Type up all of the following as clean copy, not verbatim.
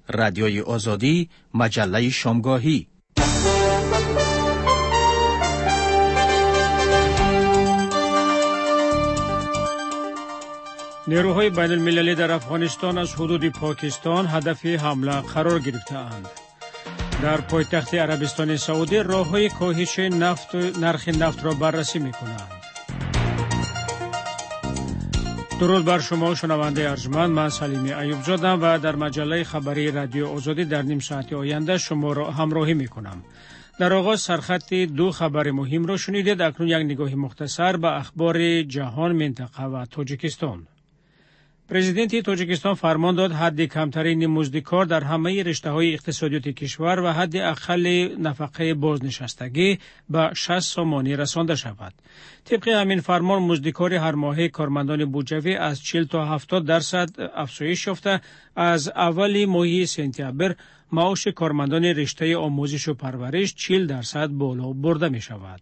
رادیوی آزادی، مجله شامگاهی. نیروهای بین المللی در افغانستان از حدود پاکستان هدف حمله قرار گرفته‌اند. در پایتخت عربستان سعودی راه‌های کاهش نرخ نفت را بررسی می‌کنند. درود بر شما شنونده ارجمند، من سلیمی ایوب زادم و در مجله خبری رادیو آزادی در نیم ساعت آینده شما را همراهی می‌کنم. در آغاز سرخط دو خبر مهم را شنیدید. اکنون یک نگاه مختصر به اخبار جهان، منطقه و تاجیکستان. پرزیدنت تاجیکستان فرمان داد حد کمترین مزد کار در همه رشته‌های اقتصادیات کشور و حد اقل نفقه بازنشستگی به 60 سامانی رسانده شود. طبق همین فرمان مزد کار هر ماهه کارمندان بودجوی از 40 تا 70% افزایش یافته از اول ماه سپتامبر معاش کارمندان رشته آموزش و پرورش 40% بالا برده می شود.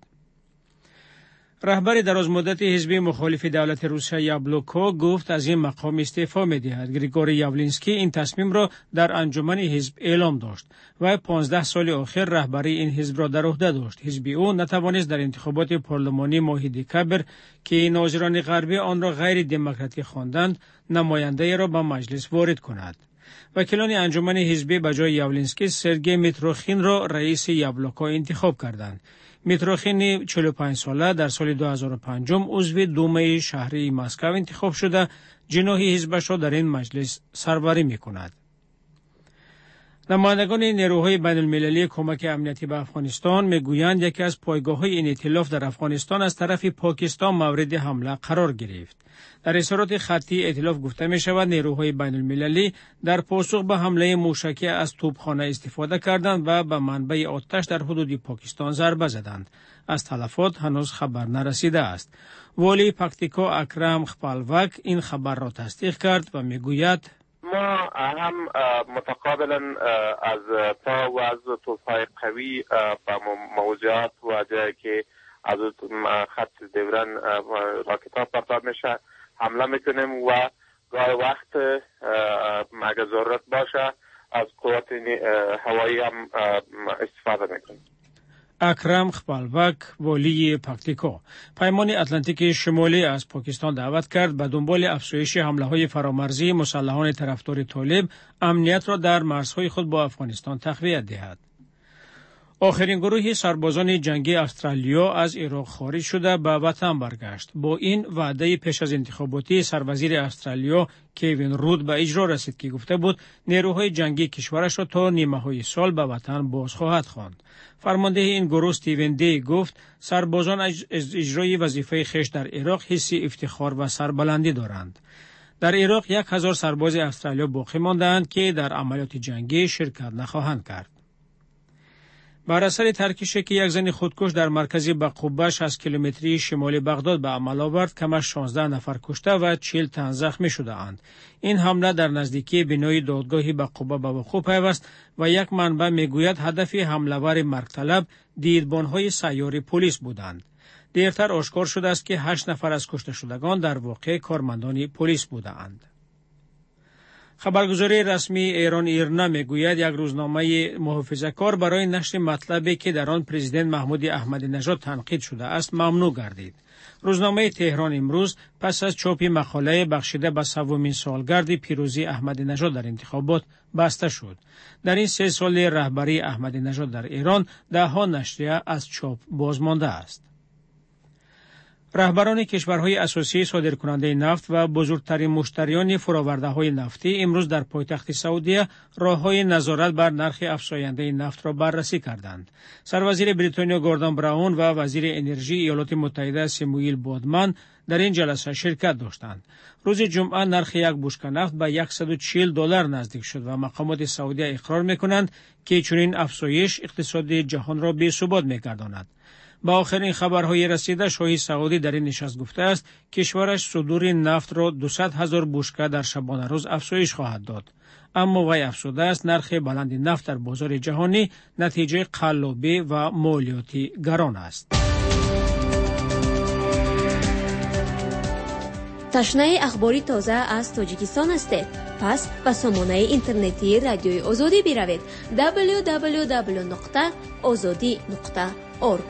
رهبر درازمدت حزب مخالف دولت روسیه یابلوکو گفت از این مقام استعفا می‌دهد. گریگوری یاولینسکی این تصمیم را در انجمن حزب اعلام داشت و 15 سال آخر رهبری این حزب را در عهده داشت. حزب او نتوانست در انتخابات پارلمانی ماه دکامبر که ناظران غربی آن را غیر دموکراتیک خواندند نماینده را به مجلس وارد کند. وکیلان انجمن حزبی به جای یاولینسکی سرگئی میتروخین را رئیس یابلوکو انتخاب کردند. میتروخین 45 ساله در سال 2005 عضو دومه شهری مسکو انتخاب شده جناحی حزبش را در این مجلس سربری می‌کند. نمایندگان نیروهای بین المللی کمک امنیتی به افغانستان میگویند یکی از پایگاه‌های این ائتلاف در افغانستان از طرف پاکستان مورد حمله قرار گرفت. در اظهارات خطی ائتلاف گفته می شود نیروهای بین المللی در پاسخ به حمله موشکی از توپخانه استفاده کردند و به منبع آتش در حدود پاکستان ضربه زدند. از تلفات هنوز خبر نرسیده است. والی پکتیکا اکرم خپلوک این خبر را تصدیق کرد و میگوید ما هم متقابلا از تا و از توپ‌های قوی به موضوعات و جایی که از خط دیورن راکت‌ها پرتاب میشه حمله میکنیم و گاهی وقت اگر ضرورت باشه از قوات هوایی هم استفاده میکنیم. اکرم خپلوک والی پکتیکا پیمان اتلانتیک شمالی از پاکستان دعوت کرد به دنبال افزایش حمله‌های فرامرزی مسلحان طرفدار طالب امنیت را در مرزهای خود با افغانستان تقویت دهد. آخرین گروه سربازان جنگی استرالیا از عراق خارج شده به وطن برگشت. با این وعده پیش از انتخاباتی سروزیر استرالیا کیوین رود به اجرا رسید که گفته بود نیروهای جنگی کشورش را تا نیمه‌های سال به وطن باز خواهد خواند. فرمانده این گروه استیون دی گفت سربازان از اجرای وظیفه خویش در عراق حس افتخار و سربلندی دارند. در عراق 1000 سرباز استرالیا باقی ماندند که در عملیات جنگی شرکت نخواهند کرد. بر اثر ترکشی که یک زن خودکش در مرکز بقوبه 60 کیلومتری شمال بغداد به عمل آورد کمش 16 نفر کشته و 40 تن زخمی شده اند. این حمله در نزدیکی بنای دادگاه بقوبه به وقوع پیوست و یک منبع میگوید هدف حمله‌ور مرگطلب دیدبان‌های سیار پلیس بودند. دیرتر آشکار شده است که 8 نفر از کشته شدگان در واقع کارمندان پلیس بودند. خبرگزاری رسمی ایران ایرنا میگوید یک روزنامه محافظه‌کار برای نشر مطلبی که در آن پرزیدنت محمود احمدی نژاد تنقید شده است ممنوع گردید. روزنامه تهران امروز پس از چاپ مقاله بخشیده به 100مین سالگرد پیروزی احمدی نژاد در انتخابات بسته شد. در این 3 سال رهبری احمدی نژاد در ایران ده‌ها نشریه از چاپ باز مانده است. رهبران کشورهای اساسی صادرکننده نفت و بزرگترین مشتریان فرآورده‌های نفتی امروز در پایتخت سعودی راه‌های نظارت بر نرخ افزاینده نفت را بررسی کردند. سروزیر بریتانیا گوردون براون و وزیر انرژی ایالات متحده سموئیل بودمن در این جلسه شرکت داشتند. روز جمعه نرخ یک بشکه نفت به $140 نزدیک شد و مقامات سعودی اقرار می‌کنند که چنین افزایش اقتصاد جهان را بی‌ثبات می‌گرداند. با آخرین خبرهای رسیده شاهی سعودی در این نشست گفته است کشورش صدور نفت را 200,000 بشکه در شبانه روز افزایش خواهد داد. اما وی افزوده است نرخ بلند نفت در بازار جهانی نتیجه قلابی و مالیاتی گران است. تشنه اخباری تازه از تاجیکستان هستید؟ پس به سامانه اینترنتی رادیوی آزادی بروید www.azadi.org.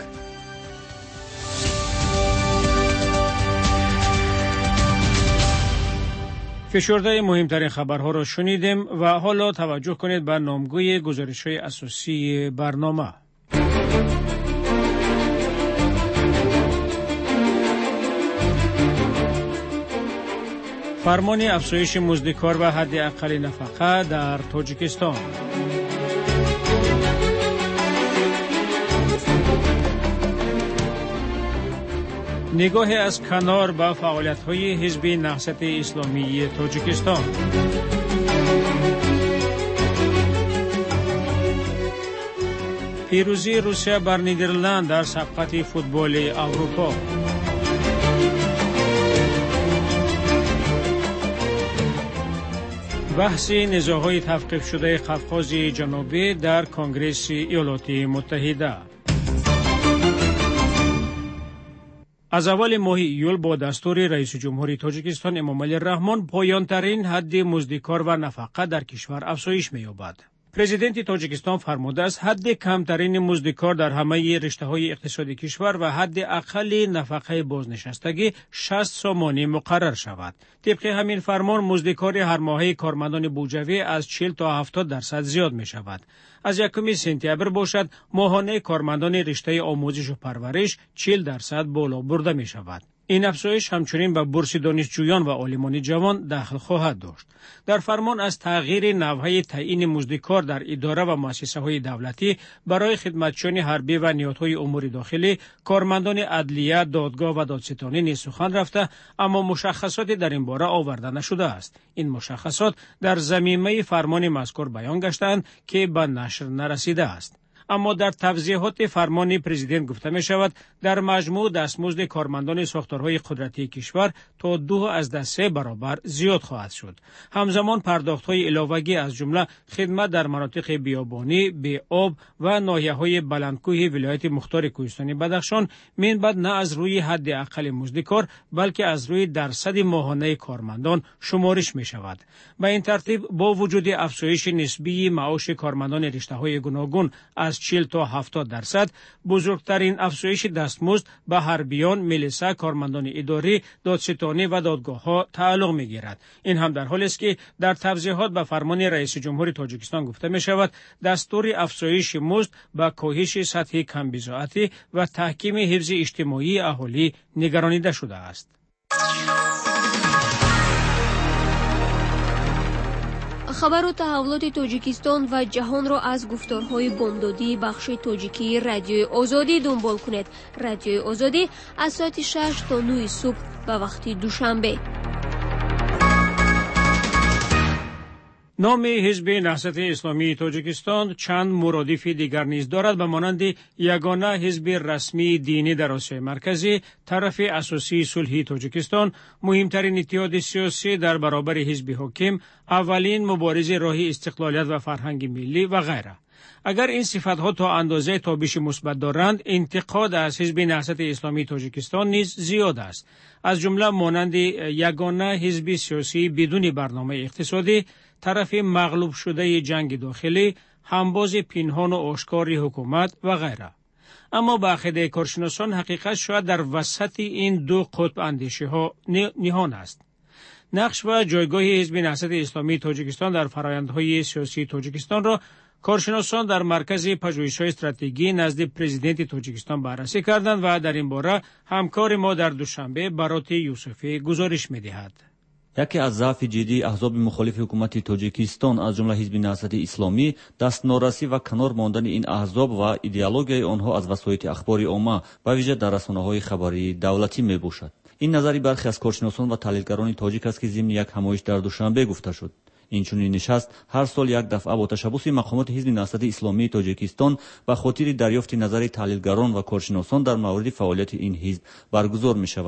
فشرده مهمترین خبرها را شنیدیم و حالا توجه کنید به نامگوی گزارش‌های اساسی برنامه. فرمان افزایش مزد کار و حد اقل نفقه در تاجیکستان. نگاه از کنار به فعالیت‌های حزب نهضت اسلامی تاجیکستان. پیروزی روسیه بر نیدرلند در سبقت فوتبال اروپا. بحث نزاع‌های تفکیک شده قفقاز جنوبی در کنگره ایالات متحده. از اول ماه ایول با دستور رئیس جمهوری تاجیکستان امامعلی رحمان پایان‌ترین حد مزد کار و نفقه در کشور افزایش می‌یابد. پرزیدنت تاجیکستان فرموده است حد کمترین مزد کار در همه رشته‌های اقتصادی کشور و حد اقل نفقه بازنشستگی 60 سامانی مقرر شود. طبق همین فرمان مزد کار هر ماهه کارمندان بودجوی از 40 تا 70% زیاد می شود. از 1 سپتامبر باشد ماهانه کارمندان رشته آموزش و پرورش 40% بالا برده می شود. این افزایش همچنین به بورس دانشجویان و عالمان جوان دخل خواهد داشت. در فرمان از تغییر نوع تعیین مزد کار در اداره و مؤسسه‌های دولتی برای خدمتچیان حربی و نهادهای امور داخلی، کارمندان عدلیه، دادگاه و دادستانی نیز سخن رفته، اما مشخصاتی در این باره آورده نشده است. این مشخصات در ضمیمه فرمان مذکور بیان گشتند که به نشر نرسیده است. اما در توضیحات فرمان پرزیدنت گفته می شود در مجموع دستمزد کارمندان ساختارهای قدرتی کشور تا 2.3 برابر زیاد خواهد شد. همزمان پرداخت‌های علاوه‌ای از جمله خدمت در مناطق بیابانی، بی آب و ناحیه‌های بلندکوه ولایت مختار کوهستانی بدخشان منبعد نه از روی حد اقل مزد کار بلکه از روی درصد ماهانه کارمندان شمارش می شود. به این ترتیب با وجود افزایش نسبی معاش کارمندان رشته‌های گوناگون از 40 تا 70%، بزرگترین افزایش دستمزد به حربیان، ملیسا، کارمندان اداری، دادستانی و دادگاه‌ها تعلق می‌گیرد. این هم در حالی است که در توضیحات به فرمان رئیس جمهور تاجیکستان گفته می‌شود دستور افزایش مزد به کاهش سطح کمبضاعتی و تحکیم حفظ اجتماعی اهالی نگرانیده شده است. خبر و تحولات تاجیکستان و جهان را از گفتارهای بامدادی بخش تاجیکی رادیوی آزادی دنبال کنید. رادیوی آزادی از ساعت 6 تا 9 صبح به وقت دوشنبه. نام حزب نهضت اسلامی تاجیکستان چند مرادف دیگر نیز دارد به مانند یگانه حزب رسمی دینی در آسیای مرکزی، طرف اساسی صلح تاجیکستان، مهمترین اتحاد سیاسی در برابر حزب حاکم، اولین مبارز راه استقلالیت و فرهنگ ملی و غیره. اگر این صفت‌ها تا اندازه تابش مثبت دارند، انتقاد از حزب نهضت اسلامی تاجیکستان نیز زیاد است. از جمله مانند یگانه حزب سیاسی بدون برنامه اقتصادی، طرف مغلوب شده جنگ داخلی، همباز پنهان و آشکار حکومت و غیره. اما به عقیده کارشناسان حقیقت شاید در وسط این دو قطب اندیشه ها نهان است. نقش و جایگاه حزب نهضت اسلامی تاجیکستان در فرآیندهای سیاسی تاجیکستان را کارشناسان در مرکز پژوهش‌های استراتژی نزد پرزیدنت تاجیکستان بررسی کردند و در این باره همکار ما در دوشنبه برات یوسفی گزارش می‌دهد. یکی از ضعف جدی احزاب مخالف حکومت تاجیکستان از جمله حزب نهضت اسلامی دستنارسی و کنار ماندن این احزاب و ایدئولوژی آنها از وسایل اخباری عامه به ویژه در رسانه‌های خبری دولتی میباشد. این نظری برخی از کارشناسان و تحلیلگران تاجیک است که ضمن یک همایش در دوشنبه گفته شد. این چنین نشست هر سال یک دفعه با تشبث مقامات حزب نهضت اسلامی تاجیکستان و خاطر دریافت نظر تحلیلگران و کارشناسان در مورد فعالیت این حزب برگزار می شود.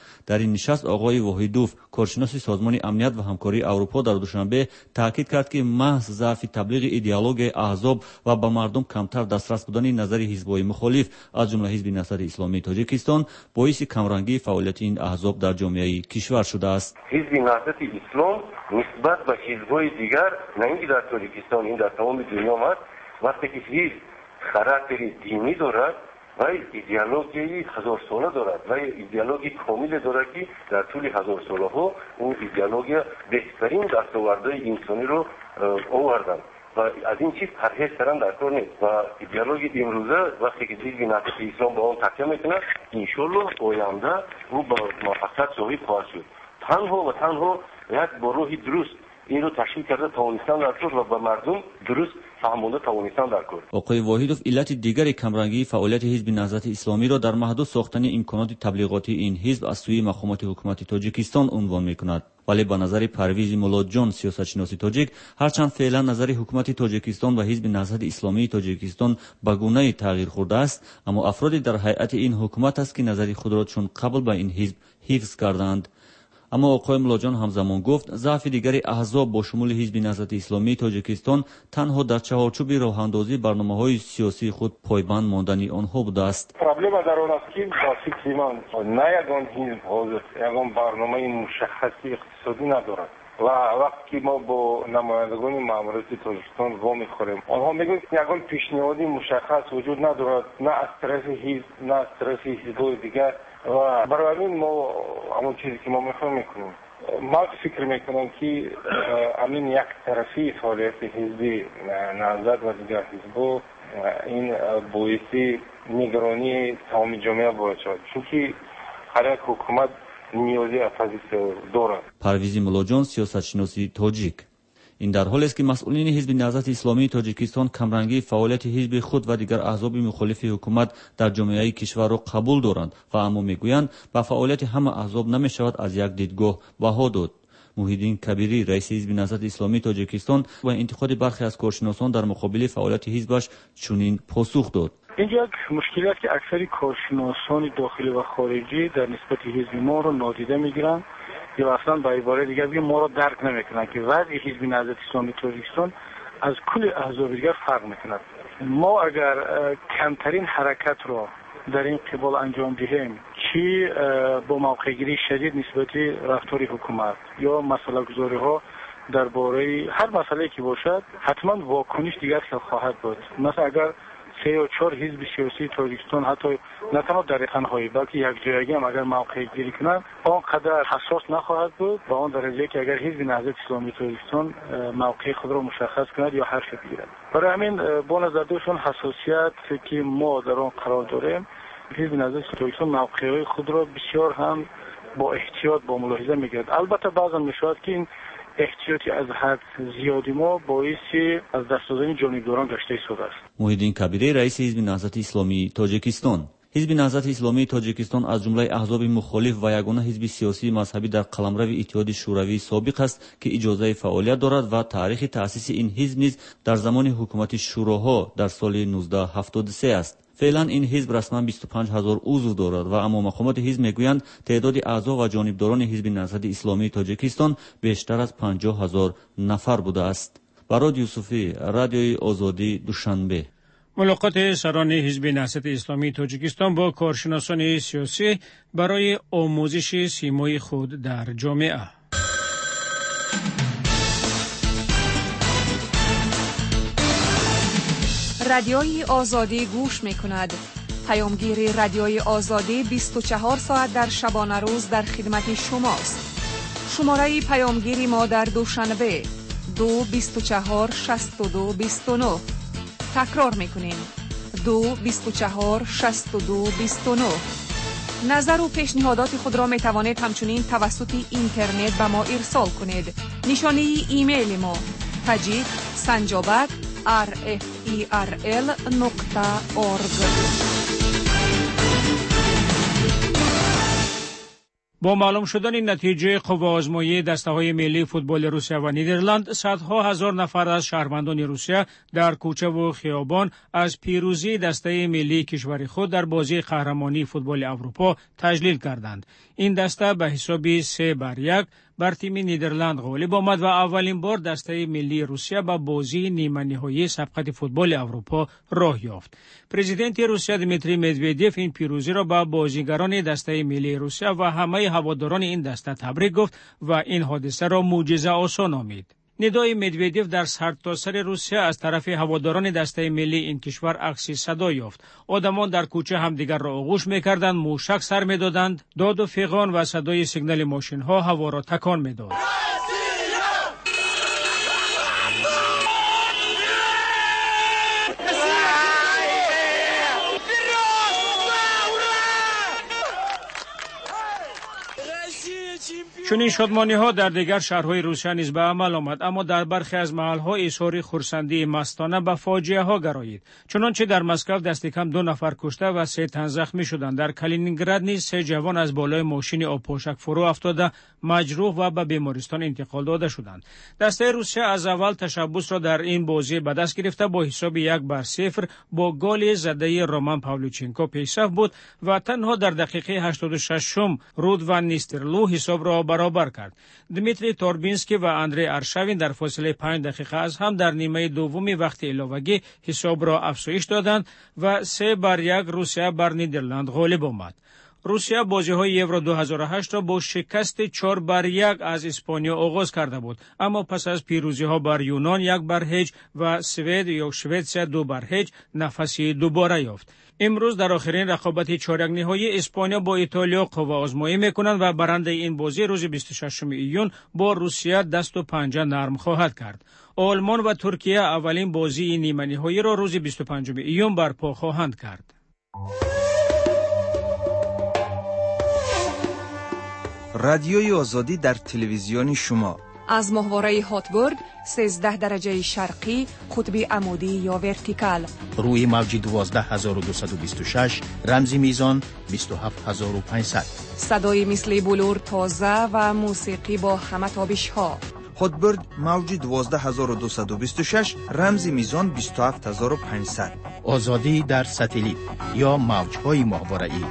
در این نشست آقای واحدوف کارشناس سازمان امنیت و همکاری اروپا در دوشنبه تاکید کرد که محض ضعف تبلیغ ایدئولوژی احزاب و به مردم کمتر دسترس بودن نظر حزب‌های مخالف از جمله حزب نهضت اسلامی تاجیکستان باعث کمرنگی فعالیت این احزاب در جامعه کشور شده است. حزب نهضت اسلام نسبت به حزب‌های دیگر نه اینکه در تاجیکستان این در تمام دنیا است، وقتی که حزب خاراکتر دینی دارد و ایدئولوژی هزار ساله دارد و ایدئولوژی کامل دارد که در طول هزار ساله ها اون ایدئولوژی بهترین دستاوردهای انسانی رو آوردن و از این چیز پرهیز کردن در کار نیست و ایدئولوژی امروزه وقتی که حزب نهضت اسلام با اون تکیه میکنه انشالله آینده او با موفقیت صاحب خواهد شد. تنها یک با روح درست این رو تشکیل کرده توانستن در کار و به مردم درست فهمونده توانستن در کار. آقای واحدوف علت دیگر کمرنگی فعالیت حزب نهضت اسلامی را در محدود ساختن امکانات تبلیغاتی این حزب از سوی مقامات حکومت تاجیکستان عنوان میکند. ولی به نظر پرویز مولادجان سیاستشناس تاجیک هرچند فعلا نظر حکومت تاجیکستان و حزب نهضت اسلامی تاجیکستان به گونه تغییر خورده است، اما افرادی در هیئت این حکومت است که نظر خود را چون قبل به این حزب حفظ کردند. اما آقای ملاجان همزمان گفت ضعف دیگری احزاب با شمول حزب نهضت اسلامی تاجیکستان تنها در چهارچوب راهاندازی برنامه‌های سیاسی خود پایبند ماندن آنها بوده است. پرابلم در آن است که با فکر من نه یگان حزب حاضر یگان برنامه مشخصی اقتصادی ندارد و وقتی که ما با نمایندگان ماموریت تاجیکستان وا می‌خوریم آنها میگویند یگان پیشنهادی مشخص وجود ندارد، نه از طرف حزب نه از طرف حزب‌های دیگر و برای این ما همون چیزی که ما میکنیم. ما فکر میکنم که همین یک طرفی فعالیت حزبی نهضت و دیگر حزب این باعث نگرانی تمام جامعه باید شد، چون که هر یک حکومت نیازی اپوزیسیون دارد. پرویز ملاجان سیاستشناسی تاجیک این در حالی است که مسئولین حزب نهضت اسلامی تاجیکستان کمرنگی فعالیت حزب خود و دیگر احزاب مخالف حکومت در جامعه کشور را قبول دارند و اما میگویند با فعالیت همه احزاب نمیشود از یک دیدگاه بها داد. محیدین کبیری رئیس حزب نهضت اسلامی تاجیکستان و انتقاد برخی از کارشناسان در مقابل فعالیت حزبش چنین پاسخ داد: اینجا یک مشکلی است که اکثر کارشناسان داخلی و خارجی در نسبت حزب ما رو نادیده میگیرند یا اصلا به عبارت دیگر بگیم ما رو درک نمیکنن که وضع حزب نهضت اسلامی تاجیکستان از کل احزاب دیگر فرق میکند. ما اگر کمترین حرکت رو در این قبال انجام دهیم چی با موقعگیری شدید نسبت رفتار حکومت یا مسئله گذاری ها درباره هر مسئله که باشد حتما واکنش دیگر خواهد بود. مثلا اگر 3 یا 4 حزب سیاسی تاجیکستان حتی نه تنها در تنهایی بلکه یک جایگی هم اگر موقع گیری کنند آنقدر حساس نخواهد بود با آن درجه که اگر حزب نهضت اسلامی تاجیکستان موقع خود را مشخص کند یا حرف بگیرد. برای همین با نظر داشتن حساسیت که ما در آن قرار داریم حزب نهضت تاجیکستان موقعهای خود را بسیار هم با احتیاط با ملاحظه میگیرد. البته بعضا میشود که این احتیاطی از حد زیادی ما باعث از دست دادن جانبداران گشته شده است. محیدین کبیری رئیس حزب نهضت اسلامی تاجیکستان. حزب نهضت اسلامی تاجیکستان از جمله احزاب مخالف و یگانه حزب سیاسی مذهبی در قلمرو اتحاد شوروی سابق است که اجازه فعالیت دارد و تاریخ تأسیس این حزب نیز در زمان حکومت شوراها در سال 1973 است. فعلا این حزب رسما 25000 عضو دارد و اما مقامات حزب میگویند تعداد اعضا و جانبداران حزب نهضت اسلامی تاجیکستان بیشتر از 50000 نفر بوده است. براد یوسفی، رادیوی آزادی، دوشنبه. ملاقات سران حزب نهضت اسلامی تاجیکستان با کارشناسان سیاسی برای آموزش سیمای خود در جامعه. رادیوی آزادی گوش می کند. پیامگیر رادیوی آزادی 24 ساعت در شبانه روز در خدمت شماست. شماره پیامگیری ما در دوشنبه 224 62 29. تکرار می کنیم 224 62 29. نظر و پیشنهادات خود را می توانید همچنین توسط اینترنت به ما ارسال کنید. نشانی ایمیل ما tajik@rferl.org. با معلوم شدن نتیجه قوه‌آزمایی دسته‌های ملی فوتبال روسیه و نیدرلند، صدها هزار نفر از شهروندان روسیه در کوچه و خیابان از پیروزی دسته ملی کشور خود در بازی قهرمانی فوتبال اروپا تجلیل کردند. این دسته به حساب 3-1 بر تیم نیدرلند غالب آمد و اولین بار دسته ملی روسیه به بازی نیمه نهایی سبقت فوتبال اروپا راه یافت. پرزیدنت روسیه دیمیتری مدودیف این پیروزی را به بازیگران دسته ملی روسیه و همه هواداران این دسته تبریک گفت و این حادثه را معجزه آسا نامید. ندای مدودیف در سرتاسر روسیه از طرف هواداران دسته ملی این کشور عکسی صدا یافت. آدمان در کوچه همدیگر را آغوش می‌کردند، موشک سر می‌دادند، داد و فیغان و صدای سیگنال ماشین‌ها هوا را تکان می‌داد. چون این شادمانی ها در دیگر شهرهای روسیه نیز به عمل آمد، اما در برخی از محل‌ها اظهار خرسندی مستانه به فاجعه ها گرایید. چنانچه در مسکو دست کم 2 نفر کشته و 3 تن زخمی شدند. در کالینینگراد نیز 3 جوان از بالای ماشین آبپوشک فرو افتاده مجروح و به بیمارستان انتقال داده شدند. دسته روسیه از اول تشبث را در این بازی به دست گرفته با حساب 1-0 با گل زده رومان پاولوچنکو پیشرفت بود و تنها در دقیقه 86 رود و نیسترلو حساب را برابر کرد. دمیتری توربینسکی و اندری ارشاوین در فاصله 5 دقیقه از هم در نیمه دوم وقت علاوگی حساب را افزایش دادند و 3-1 روسیه بر نیدرلند غالب آمد. روسیه بازی‌های یورو 2008 را با شکست 4-1 از اسپانیا آغاز کرده بود، اما پس از پیروزی‌ها بر یونان 1-0 و سوئد یا شوئدیا 2-0 نفسی دوباره یافت. امروز در آخرین رقابت چهارک نهایی اسپانیا با ایتالیا قوه‌آزمایی می‌کنند و برنده این بازی روز 26 ایون با روسیه دست و پنجه نرم خواهد کرد. آلمان و ترکیه اولین بازی نیمه نهایی را روز 25 ایون برپا خواهند کرد. رادیوی آزادی در تلویزیون شما از ماهواره هاتبورد 13 درجه شرقی قطب عمودی یا ورتیکال روی موج 12226 رمزی میزان 27500 صدای مثل بلور تازه و موسیقی با همه تابش ها. هاتبورد موج 12226 رمزی میزان 27500 آزادی در ستلیت یا موج‌های ماهواره‌ای.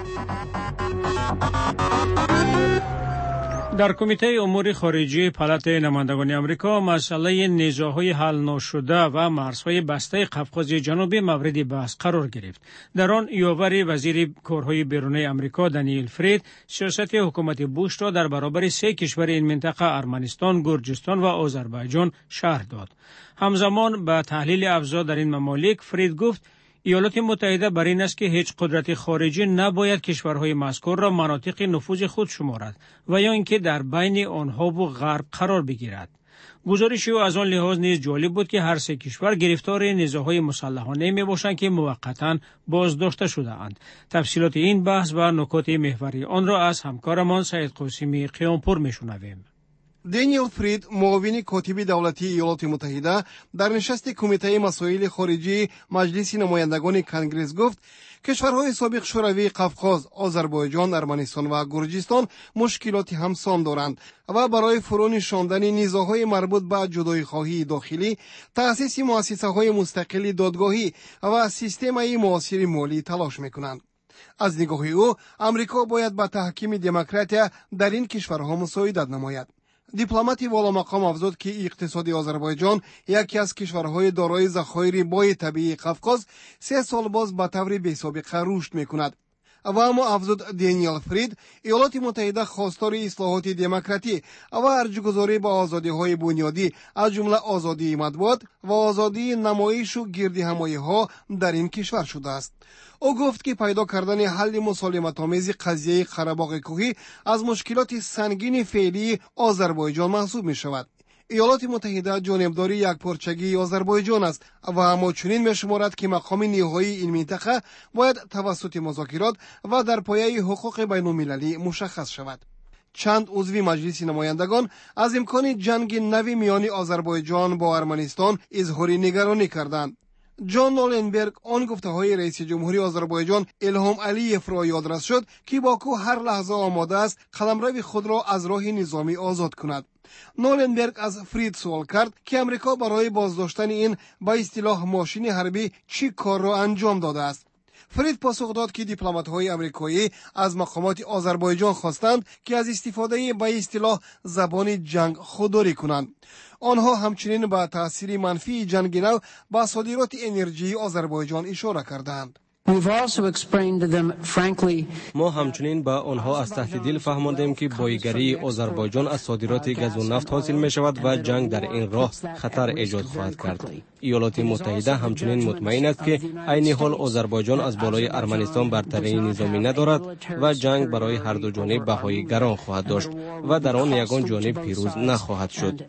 در کمیته امور خارجی پالات نمایندگان آمریکا مسئله نزاع‌های حل نشده و مرزهای بسته قفقاز جنوبی مورد بحث قرار گرفت. در آن یاور وزیر کارهای بیرونی آمریکا دانیل فرید سیاست حکومت بوش را در برابر 3 کشور این منطقه ارمنستان، گرجستان و آذربایجان شرح داد. همزمان به تحلیل افزا در این ممالک فرید گفت ایالات متحده بر این است که هیچ قدرت خارجی نباید کشورهای مذکور را مناطق نفوذ خود شمارد و یا اینکه در بین آنها و غرب قرار بگیرد. گزارش او از آن لحاظ نیز جالب بود که هر 3 کشور گرفتار نزاع‌های مسلحانه میباشند که موقتاً بازداشته شده اند. تفصیلات این بحث و نکات محوری آن را از همکارمان سعید قاسمی قیامپور میشنویم. دانیل فرید معاون کاتب دولتی ایالات متحده در نشست کمیته مسائل خارجی مجلس نمایندگان کنگره گفت کشورهای سابق شوروی قفقاز، آذربایجان، ارمنستان و گرجستان مشکلات همسان دارند و برای فرو نشاندن نزاع‌های مربوط به جدایی‌خواهی داخلی، تأسیس مؤسسه‌های مستقل دادگاهی و سیستم معاصر مالی تلاش می‌کنند. از نگاه او، آمریکا باید با تحکیم دموکراتیا در این کشورها مساعدت نماید. دیپلماتی والا مقام افزود که اقتصاد آذربایجان یکی از کشورهای دارای ذخایر بای طبیعی قفقاز 3 سال باز به طور بی‌سابقه رشد می‌کند. و اما افزود دانیل فرید ایالات متحده خواستار اصلاحات دموکراتی و ارجاگذاری به آزادی‌های بنیادی از جمله آزادی مطبوعات و آزادی نمایش و گردهمایی‌ها در این کشور شده است. او گفت که پیدا کردن حل مسالمت‌آمیز قضیه قره‌باغ کوهی از مشکلات سنگین فعلی آذربایجان محسوب می‌شود. ایالات متحده جانبداری یک پارچگی آذربایجان است و اما چنین می‌شمارد که مقام نهایی این منطقه باید توسط مذاکرات و در پایه حقوق بین‌المللی مشخص شود. چند عضو مجلس نمایندگان از امکان جنگ نوی میان آذربایجان با ارمنستان اظهار نگرانی کردند. جان نولنبرگ آن گفته‌های رئیس جمهوری آذربایجان الهام علیف را یادرس شد که باکو هر لحظه آماده است قلمرو خود را از راه نظامی آزاد کند. نولنبرگ از فرید سوال کرد که امریکا برای بازداشتن این با اصطلاح ماشین حربی چی کار را انجام داده است. فرید پاسخ داد که دیپلمات‌های آمریکایی از مقامات آذربایجان خواستند که از استفاده با اصطلاح زبان جنگ خودداری کنند. آنها همچنین با تأثیر منفی جنگ نو با صادرات انرژی آذربایجان اشاره کردند. ما همچنین با آنها از ته دل فهماندیم که بایگری آذربایجان از صادرات گاز و نفت حاصل می شود و جنگ در این راه خطر ایجاد خواهد کرد. ایالات متحده همچنین مطمئن است که عین حال آذربایجان از بالای ارمنستان برتری نظامی ندارد و جنگ برای هر دو جانب بهای گران خواهد داشت و در آن یگان جانب پیروز نخواهد شد.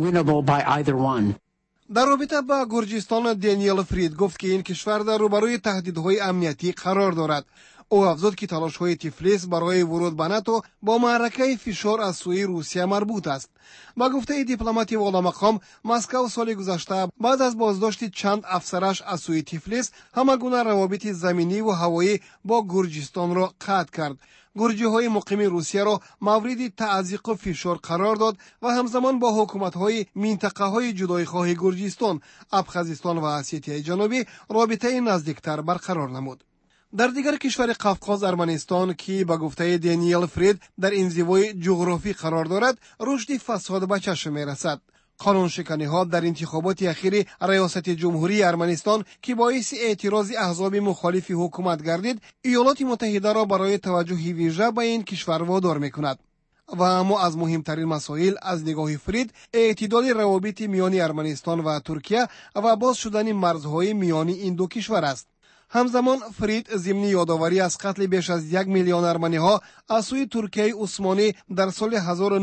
در رابطه با گرجستان دانیل فرید گفت که این کشور در روبروی تهدیدهای امنیتی قرار دارد. او افزود که تلاش‌های تیفلیس برای ورود به ناتو با معرکه فشار از سوی روسیه مربوط است. با گفته دیپلمات والامقام، مسکو سال گذشته بعد از بازداشت چند افسرش از سوی تیفلیس همگونه روابط زمینی و هوایی با گرجستان را قطع کرد. گرجی‌های مقیم روسیه را مورد تعضیق و فشار قرار داد و همزمان با حکومت‌های منطقه‌های جدایی‌خواه گرجستان، ابخازستان و اسیای جنوبی رابطه نزدیکتر برقرار نمود. در دیگر کشور قفقاز ارمنستان که با گفته دانیل فرید در انزوای جغرافی قرار دارد، رشد فساد به چشم می‌رسد. قانون شکنی ها در انتخابات اخیر ریاست جمهوری ارمنستان که باعث اعتراض احزاب مخالف حکومت گردید، ایالات متحده را برای توجه ویژه به این کشور وادار می‌کند. و اما از مهمترین مسائل از نگاه فرید اعتدال روابط میان ارمنستان و ترکیه و باز شدن مرزهای میان این دو کشور است. همزمان فرید ضمن یادآوری از قتل بیش از 1 میلیون ارمنی ها از سوی ترکیه عثمانی در سال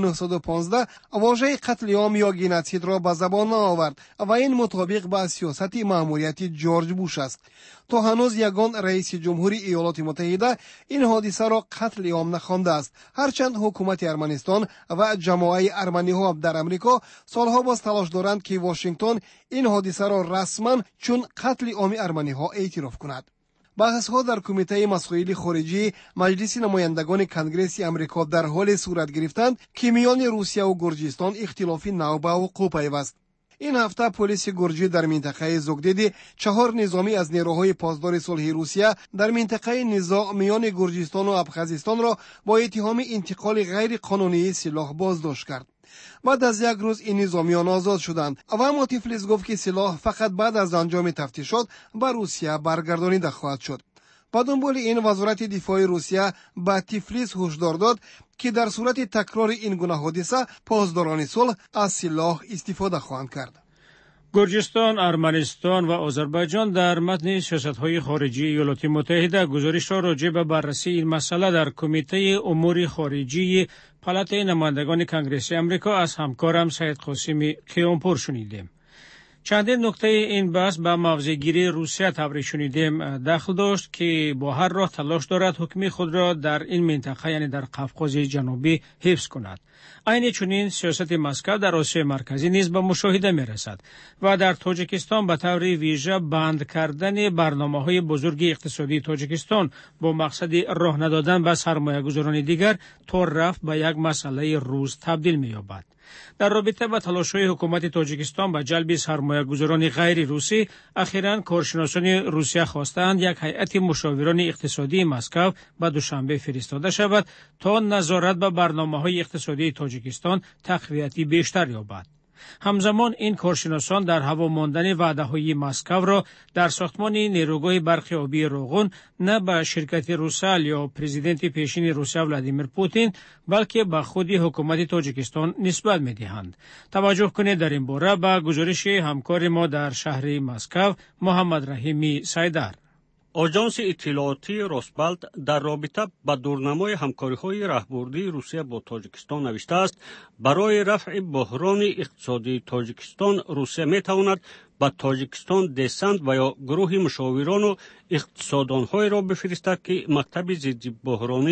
1915 واژه قتل عام یا گنوسید را به زبان آورد و این مطابق با سیاست مأموریت جورج بوش است. تا هنوز یگان رئیس جمهوری ایالات متحده این حادثه را قتل عام نخوانده است، هرچند حکومت ارمنستان و جماعت ارمنی ها در امریکا سالها باز تلاش دارند که واشنگتن این حادثه را رسما چون قتل عام ارمنی ها اعتراف کند. بحث ها در کمیته مسائل خارجی مجلس نمایندگان کنگره امریکا در حال صورت گرفتند که میان روسیه و گرجستان اختلاف نو به وقوع پیوست. این هفته پلیس گرجی در منطقه زوگدیدی 4 نظامی از نیروهای پاسدار صلح روسیه در منطقه نزاع میان گرجستان و ابخازستان را با اتهام انتقال غیر قانونی سلاح بازداشت کرد. بعد از 1 روز این نظامیان آزاد شدند و اما تیفلیس گفت که سلاح فقط بعد از انجام تفتیشات به روسیه برگردانیده خواهد شد. با دنبال این وزارت دفاع روسیه به تیفلیس هشدار داد که در صورت تکرار این گونه حادثه پاسداران صلح از سلاح استفاده خواهند کرد. گرجستان، ارمنستان و آذربایجان در متن سیاست‌های خارجی ایالات متحده گزارش را راجع به بررسی این مسئله در کمیته امور خارجی پالات نمایندگان کنگره آمریکا از همکارم سید قاسمی کیانپور شنیدیم. چندین نکته این بحث به موضع‌گیری روسیه تبریک شنیدیم دخل داشت که با هر راه تلاش دارد حکم خود را در این منطقه یعنی در قفقاز جنوبی حفظ کند. عین چنین سیاست مسکو در آسیا مرکزی نیز به مشاهده می رسد و در تاجیکستان به طور ویژه بند کردن برنامه‌های بزرگ اقتصادی تاجیکستان با مقصد راه ندادن به سرمایه‌گذاران دیگر تا رفت به یک مسئله روز تبدیل می یابد. در رابطه با تلاش‌های حکومت تاجیکستان به جلب سرمایه‌گذاران غیر روسی، اخیراً کارشناسان روسیه خواستند یک هیئت مشاوران اقتصادی مسکو به دوشنبه فرستاده شود تا نظارت به برنامه‌های اقتصادی تاجیکستان تقویتی بیشتر یابد. همزمان این کارشناسان در هوا ماندن وعده‌های مسکو را در ساختمان نیروگاه برق آبی روغن نه به شرکت روسال یا پرزیدنت پیشین روسیه ولادیمیر پوتین بلکه به خود حکومت تاجیکستان نسبت می‌دهند. توجه کنید در این باره به گزارش همکار ما در شهر مسکو محمد رحیمی سایدار. آژانس اطلاعاتی روسبالت در رابطه با دورنمای همکاری‌های راهبردی روسیه با تاجیکستان نوشته است برای رفع بحران اقتصادی تاجیکستان روسیه می‌تواند با تاجیکستان دسنت و یا گروه مشاوران و اقتصاددان‌های را بفرستد که مکتب ضد بحرانی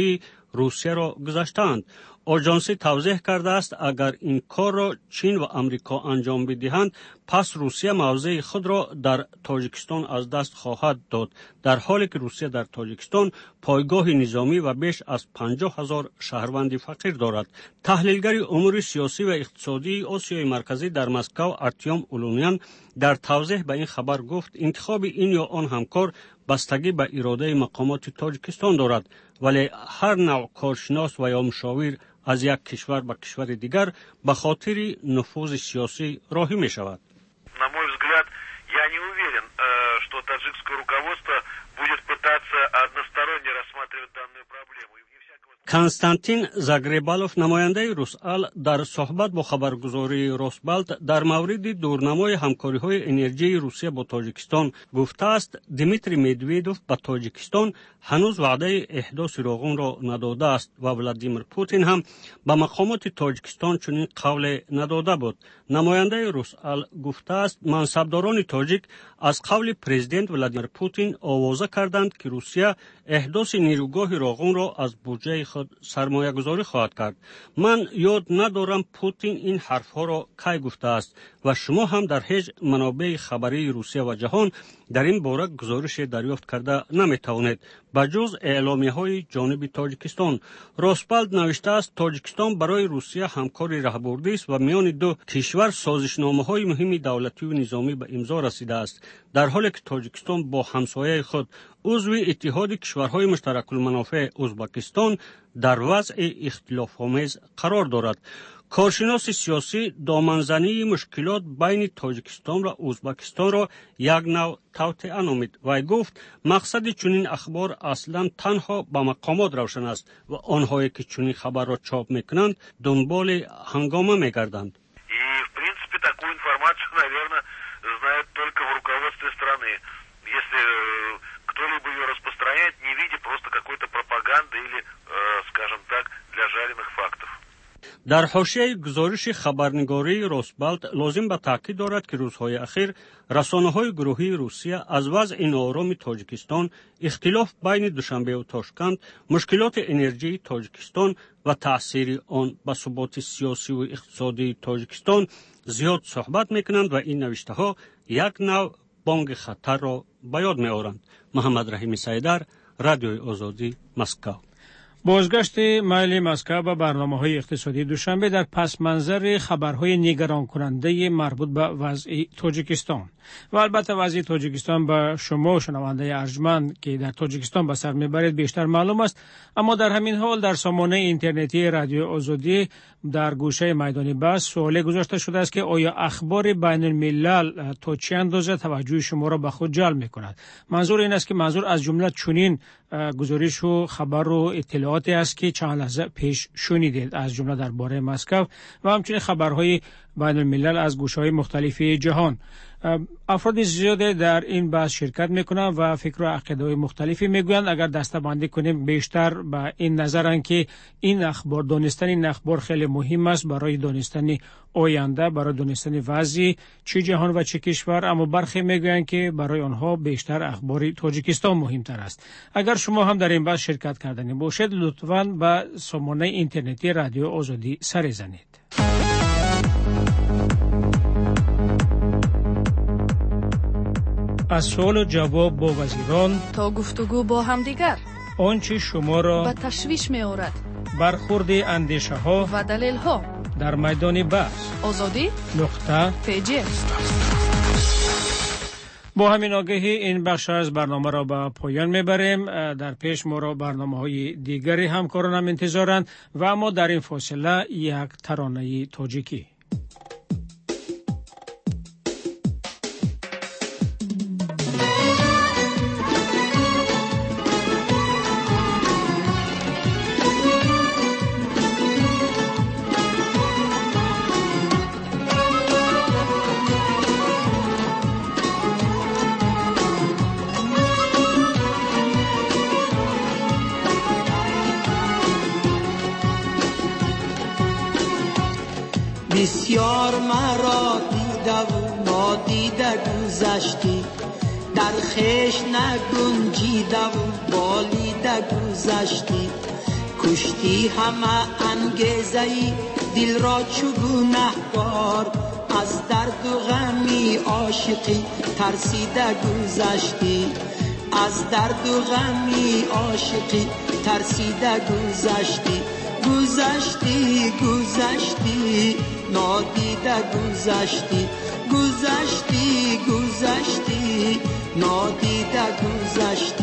روسیه را گذاشتند. آژانسی توضیح کرده است اگر این کار را چین و امریکا انجام بدهند پس روسیه موضع خود را در تاجیکستان از دست خواهد داد، در حالی که روسیه در تاجیکستان پایگاه نظامی و بیش از 50,000 شهروند فقیر دارد. تحلیلگر امور سیاسی و اقتصادی آسیای مرکزی در مسکو ارتیوم اولونیان در توضیح به این خبر گفت انتخاب این یا آن همکار بستگی به اراده مقامات تاجیکستان دارد، ولی هر نوع کارشناس و یا مشاور از یک کشور به کشور دیگر به خاطر نفوذ سیاسی راهی می شود. На мой взгляд, я не уверен, что таджикское руководство будет пытаться односторонне рассматривать данную проблему. کنستانتین زاگربالوف نماینده روسال در صحبت با خبرگزاری روسبالت در مورد دورنمای همکاری‌های انرژی روسیه با تاجیکستان گفته است دیمیتری مدویدوف به تاجیکستان هنوز وعده احداث راغون را نداده است و ولادیمیر پوتین هم به مقامات تاجیکستان چنین قول نداده بود. نماینده روسال گفته است منصبداران تاجیک از قول پرزیدنت ولادیمیر پوتین آوازه کردند که روسیه احداث نیروگاه راغون را از بودجه خود سرمایه گذاری خواهد کرد. من یاد ندارم پوتین این حرفها را کی گفته است و شما هم در هیچ منابع خبری روسیه و جهان در این باره گزارش دریافت کرده نمیتوانید بجز اعلامیه های جانب تاجیکستان. روسپالت نوشته است تاجیکستان برای روسیه همکاری راهبردی است و میان دو کشور سازشنامه های مهم دولتی و نظامی به امضا رسیده است، در حالی که تاجیکستان با همسایه خود عضو اتحاد کشورهای مشترک المنافع ازبکستان در وضع اختلاف‌آمیز قرار دارد. کارشناس سیاسی دامنزنی مشکلات بین تاجیکستان و ازبکستان را یک نوع توطئه نامید و گفت مقصد چنین اخبار اصلا تنها به مقامات روشن است و آنهایی که چنین خبر را چاپ میکنند دنبال هنگامه میگردند. И в принципе такую информацию, наверное, знают только в руководстве страны. Если кто-либо ее распространяет, не видя просто какой-то пропаганды или, скажем так, для жареных фактов. در حاشیه گزارش خبرنگاری روسبالت لازم به تاکید دارد که روزهای اخیر رسانه‌های گروهی روسیه از وضع ناآرام تاجیکستان، اختلاف بین دوشنبه و تاشکند، مشکلات انرژی تاجیکستان و تأثیر آن به ثبات سیاسی و اقتصادی تاجیکستان زیاد صحبت میکنند و این نوشته‌ها یک نوع بانگ خطر را به یاد می‌آورند. محمد رحیم سیدر، رادیوی آزادی، مسکو. بازگشت میل مسکو به برنامه‌های اقتصادی دوشنبه در پس منظر خبرهای نگران کننده مربوط به وضع تاجیکستان و البته وضع تاجیکستان به شما شنونده ارجمند که در تاجیکستان به سر میبرید بیشتر معلوم است، اما در همین حال در سامانه اینترنتی رادیو آزادی در گوشه میدان بحث سوالی گذاشته شده است که آیا اخبار بین الملل تا چه اندازه توجه شما را به خود جلب میکند. منظور این است که منظور از جمله چنین گزارش و خبر و اطلاعاتی است که چند لحظه پیش شنیدید از جمله درباره مسکو و همچنین خبرهای بین الملل از گوشه‌های مختلف جهان. افراد زیاده در این بحث شرکت میکنند و فکر و عقیده‌های مختلفی میگویند. اگر دسته‌بندی کنیم بیشتر به این نظرند که این اخبار، دانستن این اخبار خیلی مهم است برای دانستن آینده، برای دانستن وضع چه جهان و چه کشور، اما برخی میگویند که برای آنها بیشتر اخبار تاجیکستان مهمتر است. اگر شما هم در این بحث شرکت کردنی باشید لطفاً به سامانه اینترنتی رادیو آزادی سر زنید. از سوال و جواب با وزیران تا گفتگو با همدیگر، آنچه شما را به تشویش می آورد، برخورد اندیشه ها و دلیل ها در میدان بحث آزادی نقطه پیجی. با همین آگهی این بخش از برنامه را به پایان میبریم. در پیش ما را برنامه‌های دیگری همکارانم انتظارند و اما در این فاصله یک ترانه تاجیکی. بسیار مرا دیده و نادیده گذشتی، در خیش نگنجیده و بالیده گذشتی، کشتی همه انگیزه دل را چو گنهکار، از درد و غمی عاشقی ترسیده گذشتی، از درد و غمی عاشقی ترسیده گذشتی، گذشتی گذشتی نادیده گذشتی، گذشتی گذشتی نادیده گذشتی.